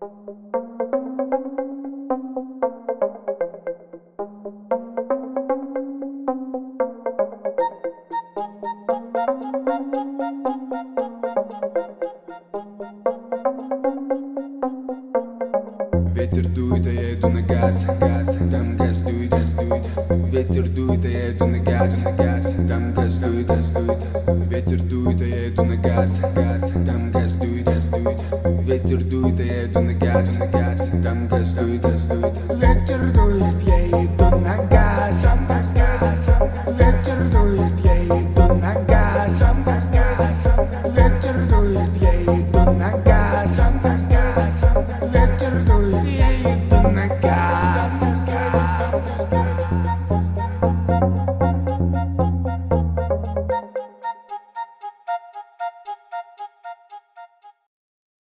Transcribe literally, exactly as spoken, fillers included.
Ветер дует, а я иду на газ, газ, там газ дует, газ дует. Ветер дует, а я иду на газ, газ, там газ дует, газ дует. Ветер дует, а я иду на газ, газ, там газ дует, газ дует. Ветер дует, а я иду на газ, газ, там газ дует, газ дует. Ветер дует, я иду на газ, там газ, газ. Ветер дует, я иду